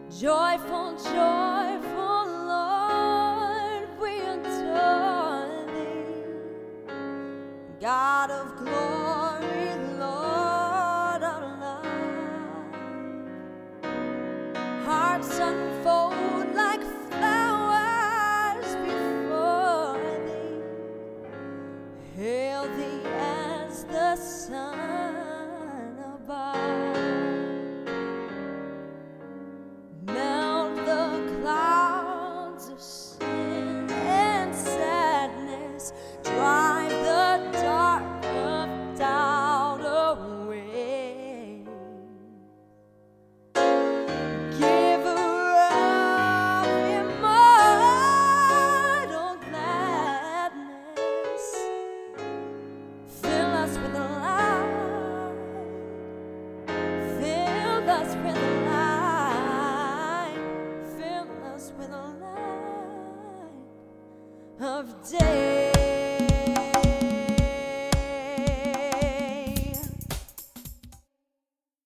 Joyful, joyful Lord, we adore thee. God of glory, Lord of love. Hearts unfold like flowers before thee. Hail thee as the sun above. Melt the clouds of sin and sadness, drive the dark of doubt away. Giver of immortal gladness, fill us with light, fill us with light, fill us with a light of day.